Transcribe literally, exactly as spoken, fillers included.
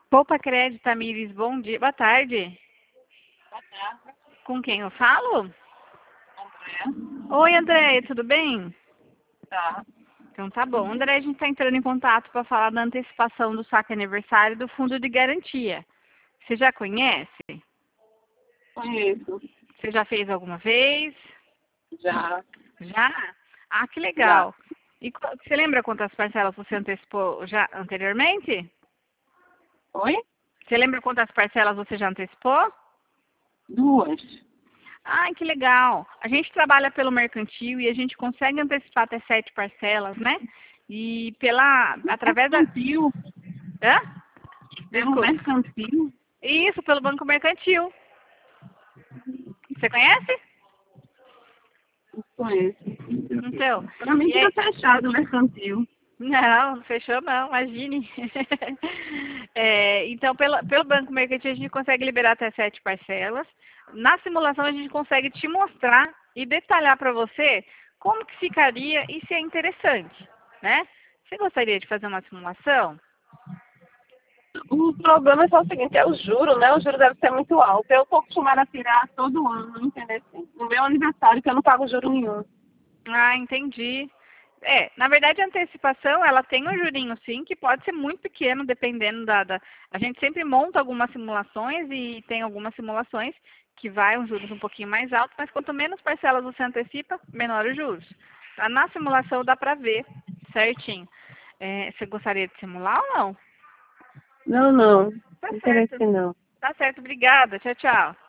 Poupa Crédito, Tamires, bom dia. Boa tarde. Boa tarde, Com quem eu falo? Andréa. Oi, André, tudo bem? Tá. Então tá bom. André, a gente está entrando em contato para falar da antecipação do saque aniversário do Fundo de Garantia. Você já conhece? Conheço. Você já fez alguma vez? Já. Já? Ah, que Já. legal. E qu- você lembra quantas parcelas você antecipou já anteriormente? Oi? Você lembra quantas parcelas você já antecipou? Duas. Ah, que legal. A gente trabalha pelo mercantil e a gente consegue antecipar até sete parcelas, né? E pela, através da... Mercantil. Hã? Pelo Desculpe. mercantil. Isso, pelo Banco Mercantil. Você conhece? Não conheço. Então, Pra mim e fica aí... fechado o mercantil. Não, não fechou não, imagine. É, então, pelo, pelo Banco Mercantil, a gente consegue liberar até sete parcelas. Na simulação, a gente consegue te mostrar e detalhar para você como que ficaria e se é interessante, né? Você gostaria de fazer uma simulação? O problema é só o seguinte, é o juro, né? O juro deve ser muito alto. Eu tô acostumada a tirar todo ano, entendeu? No meu aniversário, que eu não pago juro nenhum. Ah, entendi. É, na verdade, a antecipação, ela tem um jurinho, sim, que pode ser muito pequeno, dependendo da, da... A gente sempre monta algumas simulações e tem algumas simulações que vai um juros um pouquinho mais alto, mas quanto menos parcelas você antecipa, menor os juros. Tá? Na simulação dá pra ver certinho. É, você gostaria de simular ou não? Não, não. Tá Não certo. interessa não. Tá certo, obrigada. Tchau, tchau.